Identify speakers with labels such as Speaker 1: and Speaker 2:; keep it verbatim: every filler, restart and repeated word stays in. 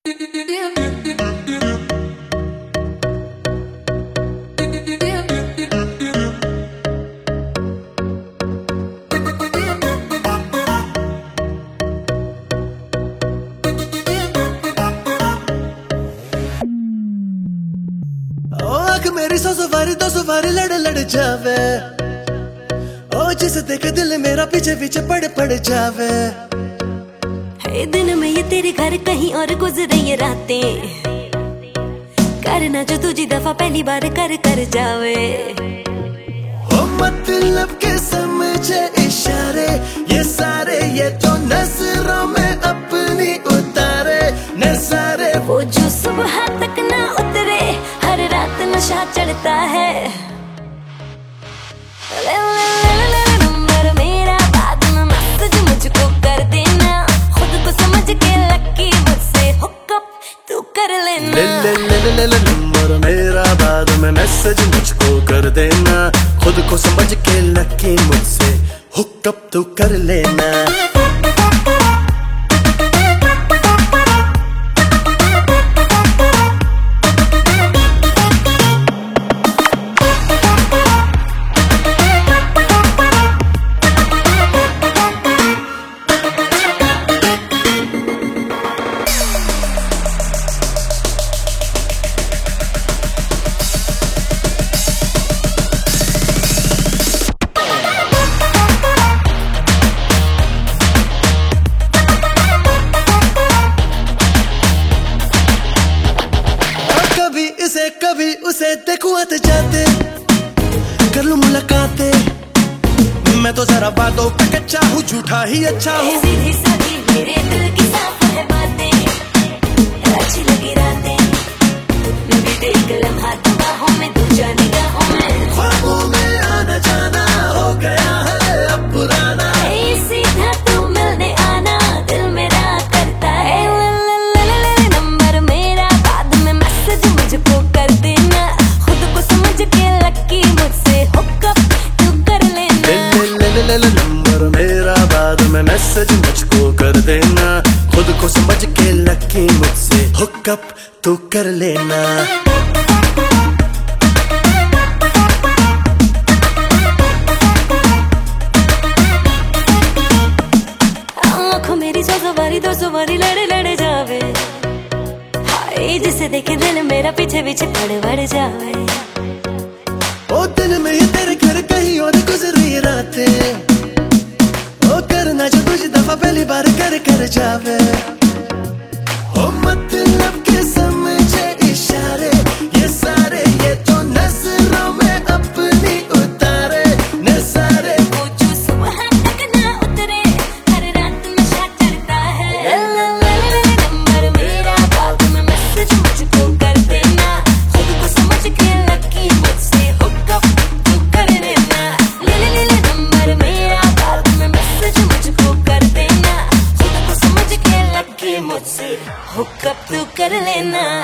Speaker 1: मेरी सौ सवारी दो सवारी लड़ लड़ जावे, ओ जिसे देख दिल मेरा पीछे पीछे पड़ पड़ जावे।
Speaker 2: है दिन में ये तेरे घर कहीं और गुजरे ये रातें, करना जो तुझी दफा पहली बार कर कर जावे।
Speaker 1: ओ मतलब के समझे इशारे ये सारे, ये तो नजरों में अपनी उतारे नजारे।
Speaker 2: वो जो सुबह तक ना उतरे, हर रात नशा चढ़ता है। ले ले ले ले नंबर मेरा, बाद में मैसेज मुझको कर देना। खुद को समझ के लकी मुझसे हुकअप तू कर लेना।
Speaker 1: ले ले ले ले ले नंबर मेरा, बाद में मैसेज मुझको कर देना। खुद को समझ के लकी मुझसे हुकअप तू कर लेना। इसे कभी उसे देखूं आते जाते, कर लूं मुलाकातें। मैं तो जरा बातों पे कच्चा हूँ, झूठा ही अच्छा हूँ।
Speaker 2: सीधी सादी मेरे दिल की साफ है बातें, अच्छी लगी रातें। मैं भी देख लम्हा बाहों में, तू जाने निगाहों में।
Speaker 1: ख्वाबों में आना जाना हो गया है अब पुराना।
Speaker 2: सीधा तू मिलने आना, दिल मेरा करता है। ले ले ले नंबर मेरा, बाद में मैसेज मुझको कर देना। खुद को समझ के लकी मुझसे हुकअप तू कर लेना।
Speaker 1: ले ले ले ले नंबर मेरा, बाद में मैसेज मुझको कर देना। खुद को समझ के लकी मुझसे हुकअप तू कर लेना।
Speaker 2: मेरी सौ सवारी दो सवारी लड़ लड़ जावे, हाय जिसे देखे दिल मेरा पीछे पीछे पड़ पड़ जावे।
Speaker 1: ओ दिन में ही तेरे घर कहीं और गुजरी रातें, ओ करना जो तुझ दफा पहली बार कर कर जावे। ओ मतलब के समझे इशारे ये सारे, ये तो नजरों में अपनी उतारे नजारे।
Speaker 2: वो जो सुबह तक ना उतरे, हर रात नशा चढ़ता है। नंबर मेरा, बाद में मैसेज मुझको कर देना। खुद को समझ के लकी मुझसे हुकअप तू कर लेना। ले ले ले नंबर मेरा, बाद में मैसेज मुझको कर देना। खुद को समझ के लकी मुझसे हुकअप तू कर लेना।